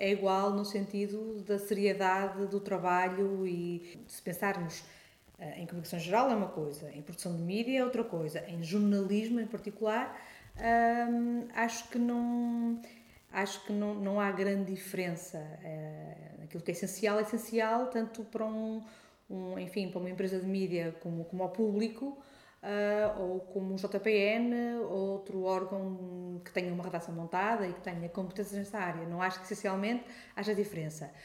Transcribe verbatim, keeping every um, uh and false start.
é igual no sentido da seriedade do trabalho e se pensarmos em comunicação geral é uma coisa, em produção de mídia é outra coisa, em jornalismo em particular, hum, acho que não... Acho que não, não há grande diferença. Uh, aquilo que é essencial é essencial tanto para um, um enfim, para uma empresa de mídia como, como ao público, uh, ou como o J P N, outro órgão que tenha uma redação montada e que tenha competências nessa área. Não acho que essencialmente haja diferença.